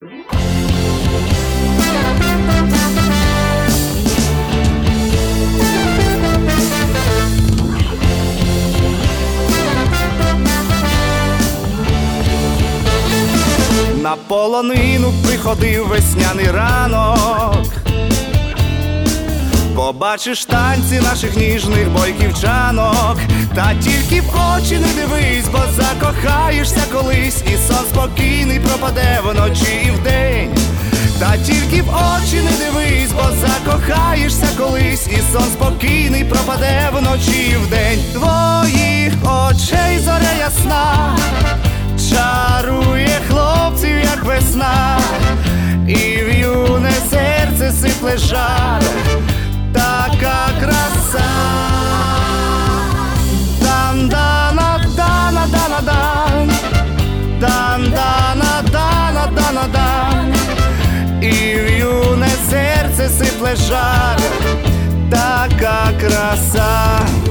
На полонину приходив весняний ранок, побачиш танці наших ніжних бойківчанок. Та тільки в очі не дивись, бо закохаєшся колись, і сон спокійний пропаде вночі і вдень. Та тільки в очі не дивись, бо закохаєшся колись, і сон спокійний пропаде вночі і вдень. Твоїх очей зоря ясна чарує хлопців, як весна, і в юне серце сипле жар. Така краса. Дан-дана-дана-дана-дан, дан-дана-дана-дана-дан, і в юне серце сипле жар. Така краса.